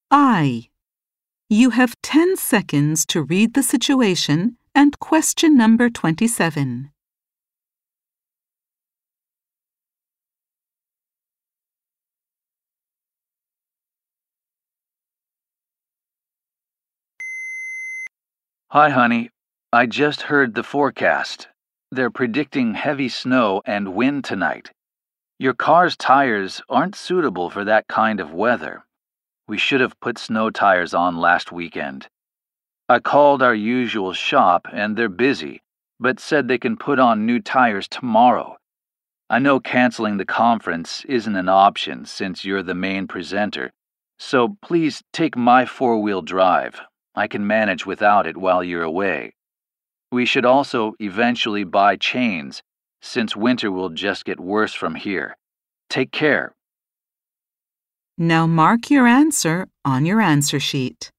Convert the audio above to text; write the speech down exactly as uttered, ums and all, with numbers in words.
I. You have ten seconds to read the situation and question number twenty-seven. Hi, honey. I just heard the forecast. They're predicting heavy snow and wind tonight. Your car's tires aren't suitable for that kind of weather. We should have put snow tires on last weekend. I called our usual shop and they're busy, but said they can put on new tires tomorrow. I know canceling the conference isn't an option since you're the main presenter, so please take my four-wheel drive. I can manage without it while you're away. We should also eventually buy chains, since winter will just get worse from here. Take care. Now mark your answer on your answer sheet.